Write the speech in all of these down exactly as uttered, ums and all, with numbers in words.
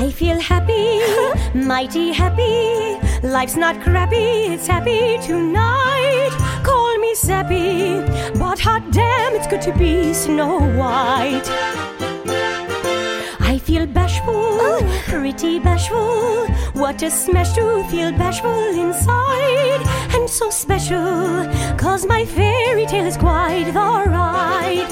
I feel happy, mighty happy. Life's not crappy, it's happy tonight. Call me sappy, but hot damn, it's good to be Snow White. I feel bashful, pretty bashful. What a smash to feel bashful inside. And so special, cause my fairy tale is quite the ride.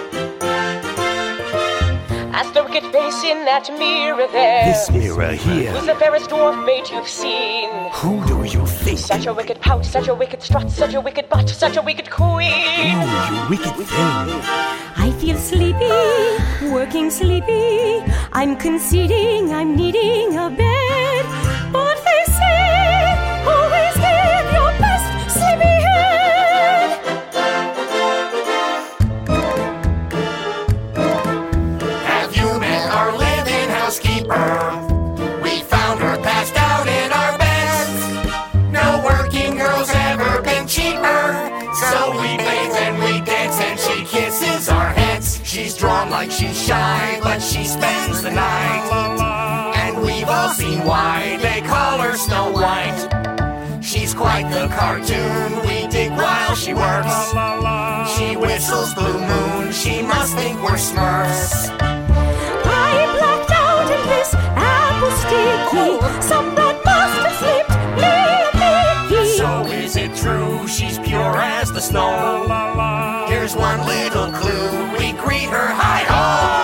Ask the wicked face in that mirror there. This mirror here. Who's the fairest dwarf maid you've seen? Who do you think? Such a wicked pout, such a wicked strut, such a wicked butt, such a wicked queen. Oh, you wicked thing. I feel sleepy, working sleepy. I'm conceding, I'm needing a bed. But they say, always give your best sleepy head. Have you met our live-in housekeeper? We found her passed out in our beds. No working girl's ever been cheaper. So we bathe and we dance and she kisses our heads. She's drawn like she's shy, but she spends the night. And we've all seen why they call her Snow White. She's quite the cartoon, we dig while she works. She whistles Blue Moon, she must think we're Smurfs. I blacked out in this apple sticky. Some bad bastard slipped me a Mickey. So is it true she's pure as the snow? Here's one little clue, we greet her hi-ho!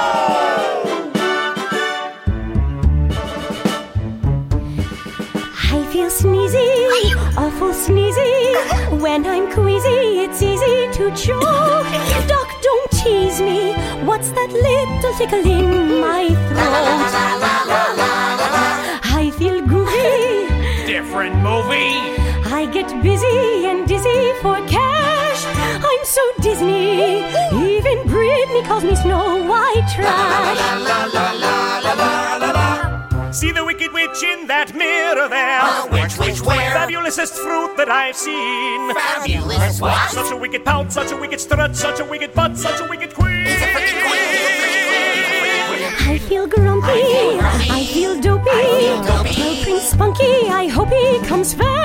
I feel sneezy, awful sneezy. When I'm queasy, it's easy to choke. Doc, don't tease me. What's that little tickle in my throat? I feel goofy. Different movie. I get busy and dizzy for cash. I'm so Disney. Even Britney calls me Snow White trash. See the wicked witch in that mirror there. Uh, which, which, where? Fabulousest fruit that I've seen. Fabulous what? Such a wicked pout, such a wicked strut, such a wicked butt, such a wicked queen. He's a freaking queen, he's a freaking queen. I feel grumpy. I feel dopey. I feel dopey. Tell Prince Spunky I hope he comes fast.